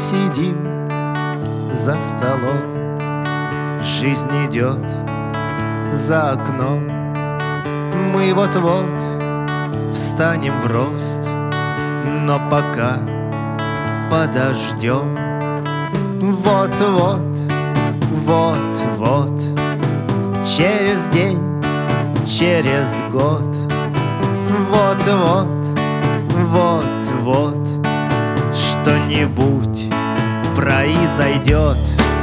сидим за столом, жизнь идет за окном. Мы вот-вот встанем в рост, но пока подождем. Вот-вот, вот-вот, через день, через год, вот-вот, вот-вот, что-нибудь произойдет.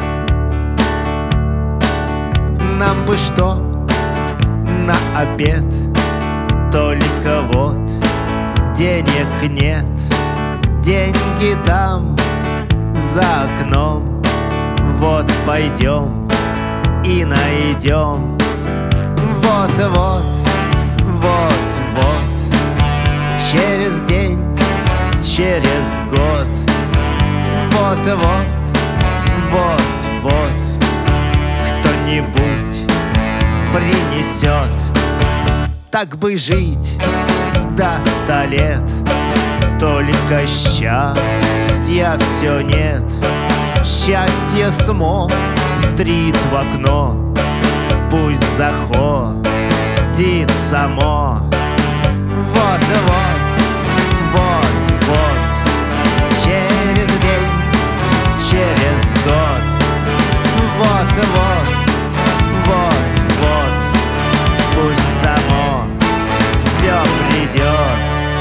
Нам бы что на обед, только вот денег нет. Деньги там за окном, вот пойдем и найдем. Вот-вот, вот-вот, через день, через год, вот-вот, вот-вот, кто-нибудь принесет. Так бы жить до 100 лет, только счастья все нет. Счастье смотрит в окно, пусть заходит само. Вот-вот, вот-вот, через день, через год, вот-вот, вот-вот, пусть само все придет.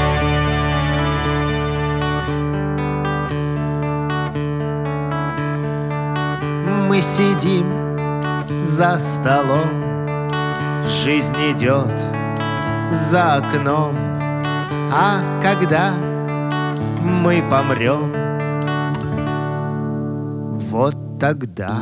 Мы сидим за столом, жизнь идет за окном. А когда мы помрем, вот тогда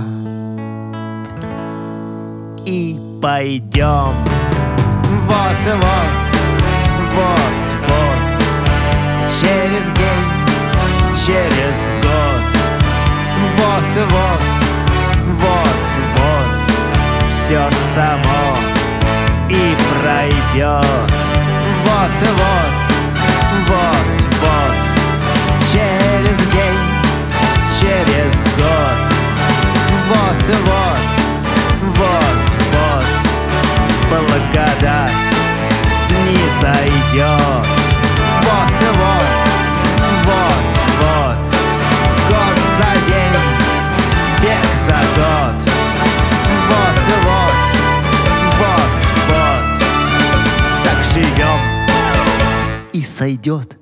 и пойдем. Вот-вот, вот-вот, через день, через год, вот-вот, вот-вот, все само и пройдет. Вот-вот, вот-вот, через день, через год, вот-вот, вот-вот, благодать снизойдет. Вот-вот, вот-вот, год за день, век за год, вот-вот, вот-вот, так живем и сойдет.